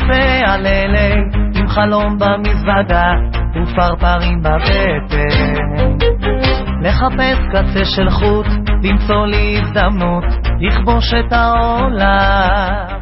על אלה עם חלום במזוודה ופרפרים בבטן, לחפש קצה של חוט, למצוא לי הזדמנות לכבוש את העולם.